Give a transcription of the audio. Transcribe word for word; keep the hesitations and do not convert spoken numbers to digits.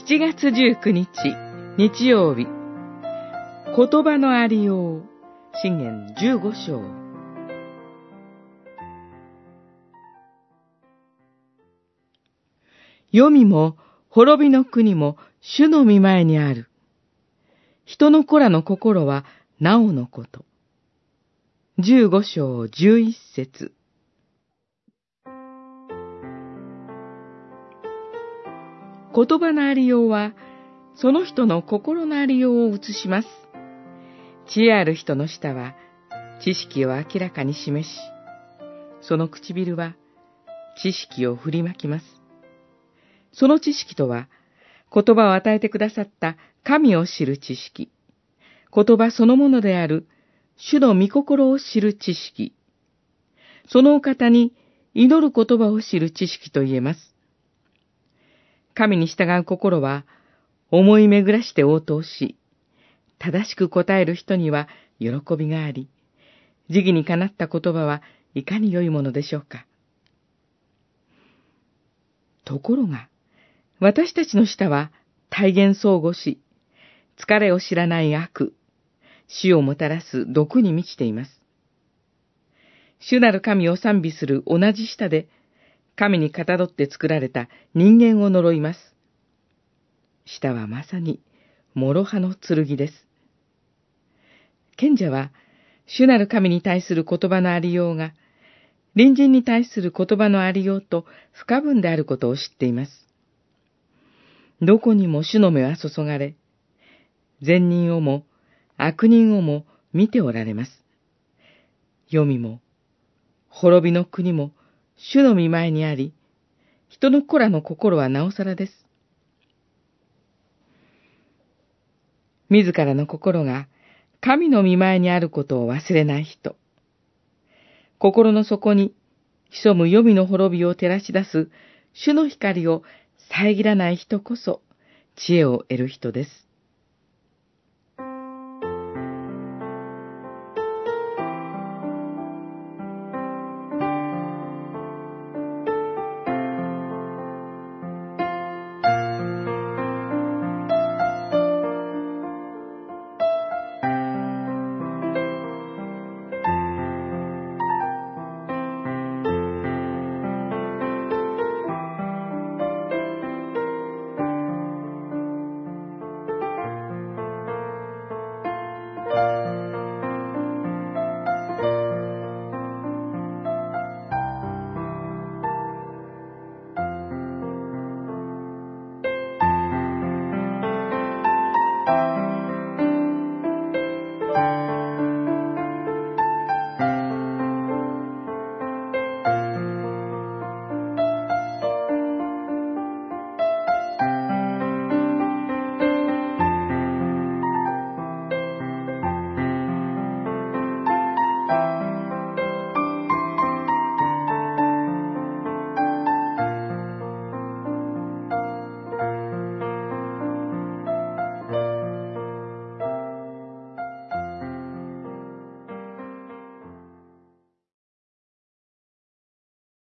しちがつじゅうくにち、日曜日、言葉のありよう、箴言じゅうごしょう。黄泉も滅びの国も主の御前にある。人の子らの心はなおのこと。じゅうごしょうじゅういっせつ。言葉のありようは、その人の心のありようを映します。知恵ある人の舌は、知識を明らかに示し、その唇は、知識を振りまきます。その知識とは、言葉を与えてくださった神を知る知識、言葉そのものである主の御心を知る知識、そのお方に祈る言葉を知る知識と言えます。神に従う心は、思い巡らして応答し、正しく答える人には喜びがあり、時宜にかなった言葉はいかに良いものでしょうか。ところが、私たちの舌は大言相互し、疲れを知らない悪、死をもたらす毒に満ちています。主なる神を賛美する同じ舌で、神にかたどって作られた人間を呪います。舌はまさに諸刃の剣です。賢者は、主なる神に対する言葉のありようが、隣人に対する言葉のありようと不可分であることを知っています。どこにも主の目は注がれ、善人をも悪人をも見ておられます。黄泉も、滅びの国も主の御前にあり、人の子らの心はなおさらです。自らの心が神の御前にあることを忘れない人、心の底に潜む黄泉の滅びを照らし出す主の光を遮らない人こそ知恵を得る人です。